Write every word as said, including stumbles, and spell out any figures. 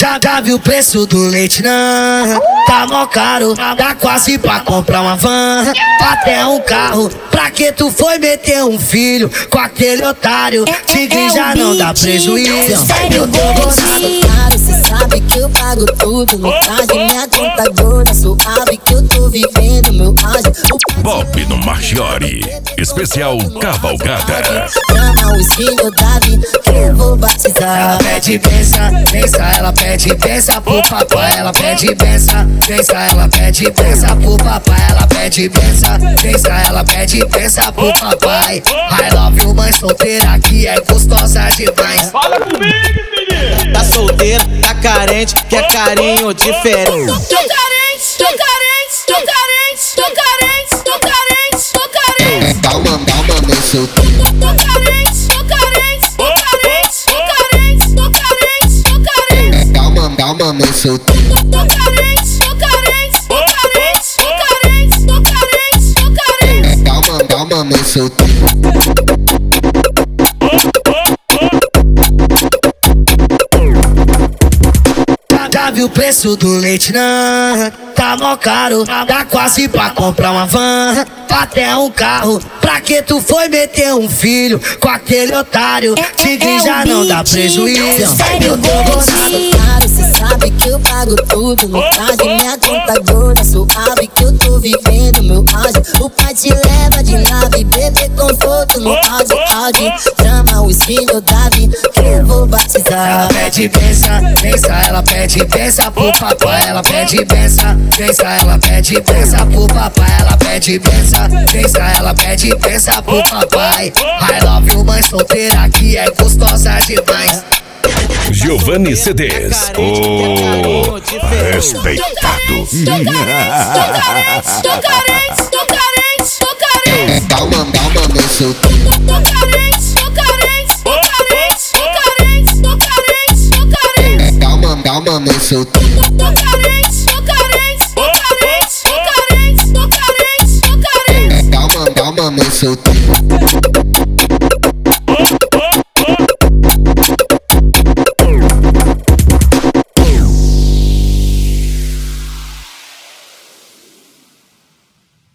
Já, já viu o preço do leite, não? Tá mó caro, dá quase pra comprar uma van, até um carro. Pra que tu foi meter um filho com aquele otário? Tigre já não dá prejuízo. Eu tô gostando. Cê sabe que eu pago tudo, no tarde minha contadora suave que eu tô vivendo meu ágio. Bob no Marchiori, especial Cavalgada. Chama o espinho Davi que eu vou batizar. Ela pede benção, benção, ela pede benção pro papai. Ela pede benção, benção, ela pede benção pro papai. Ela pede benção, benção, ela pede benção pro papai. I love you, mãe solteira que é gostosa demais. Fala comigo, menino! Tá solteira, tá carente, quer carinho diferente. Tô carente, tô carente, tô carente, tô carente, tô carente, tô carente. Calma, calma, meu solteiro. Tô carente, tô carente, tô carente, tô carente, tô carente, tô carente. Calma, calma, meu solteiro. Tô carente, tô carente, tô carente, tô carente, tô carente, tô carente. Calma, calma, meu solteiro. Já viu o preço do leite, não? Tá mó caro, dá quase pra comprar uma van, até um carro. Pra que tu foi meter um filho com aquele otário? Tigre já não dá prejuízo. Eu tô gostando. Cê sabe que eu pago tudo, no tarde minha contadora suave que eu tô vivendo meu ágio. O pai te leva de nave, bebê conforto no áudio, áudio. Chama o espinho Davi que eu vou batizar. Ela pede benção, benção, ela pede benção pro papai. Ela pede benção, benção, ela pede benção pro papai. Ela pede benção, benção, ela pede benção pro papai. I love you, mãe solteira que é gostosa demais. Giovanni C Ds, o respeitado. Tô carente, tô carente, tô carente, tô carente, tô carente. Calma, calma, meu solteiro. Tô carente, tô carente, tô carente, tô carente, tô carente, tô carente. Calma, calma, meu solteiro. Tô carente, tô carente, tô carente, tô carente, tô carente, tô carente. Calma, calma, meu solteiro.